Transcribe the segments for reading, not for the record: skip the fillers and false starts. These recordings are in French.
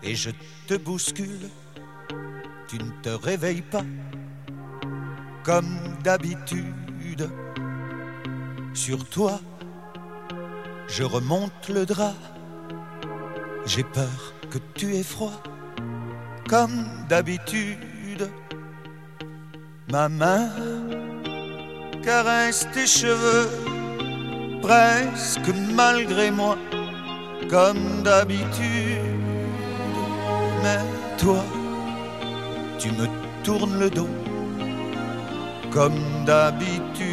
et je te bouscule. Tu ne te réveilles pas comme d'habitude. Sur toi, je remonte le drap. J'ai peur que tu aies froid comme d'habitude. Ma main caresse tes cheveux presque malgré moi comme d'habitude. Mais toi, tu me tournes le dos comme d'habitude.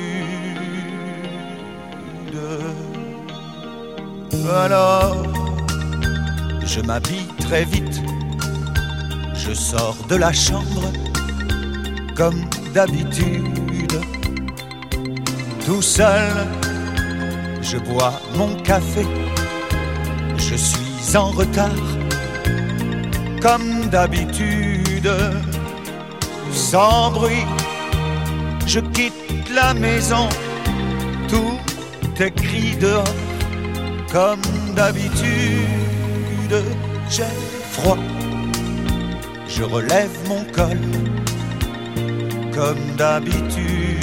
Alors, je m'habille très vite, je sors de la chambre comme d'habitude. Tout seul, je bois mon café, je suis en retard comme d'habitude. Sans bruit, je quitte la maison, tout est cri dehors comme d'habitude. J'ai froid, je relève mon col comme d'habitude.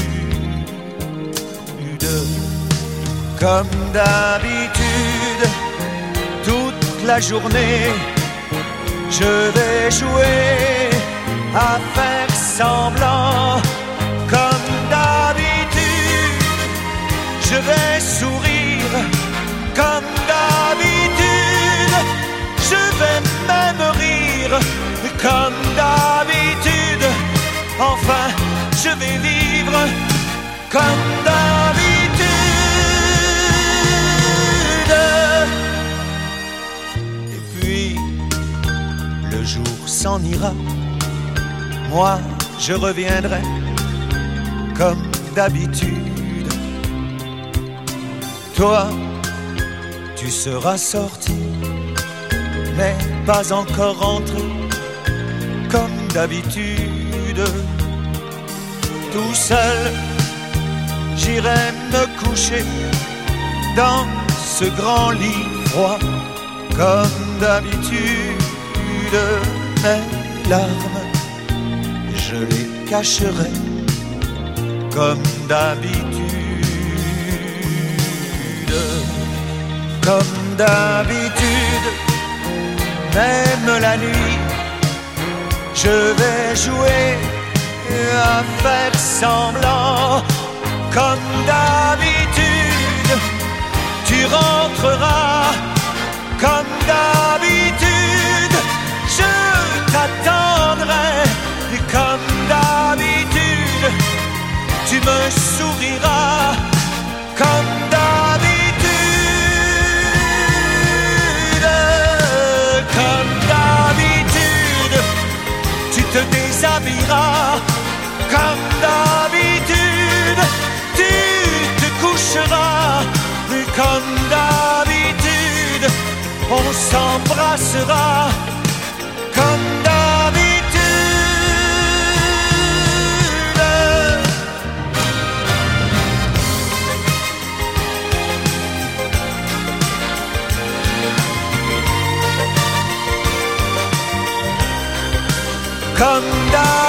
Comme d'habitude, toute la journée, je vais jouer à faire semblant. Comme d'habitude, je vais sourire. Comme d'habitude, je vais même rire. Comme d'habitude, enfin, je vais vivre. Comme d'habitude. Et puis, le jour s'en ira. Moi, je reviendrai comme d'habitude. Toi, tu seras sorti, mais pas encore rentré comme d'habitude. Tout seul, j'irai me coucher dans ce grand lit froid comme d'habitude. Mes larmes, je les cacherai comme d'habitude. Comme d'habitude, même la nuit, je vais jouer à faire semblant. Comme d'habitude, tu rentreras. Comme d'habitude, je t'attendrai. Et comme d'habitude, tu me souriras. Comme d'habitude, comme d'habitude, tu te déshabilleras. Comme d'habitude, tu te coucheras. Et comme d'habitude, on s'embrassera. Comme d'habitude. Comme d'habitude.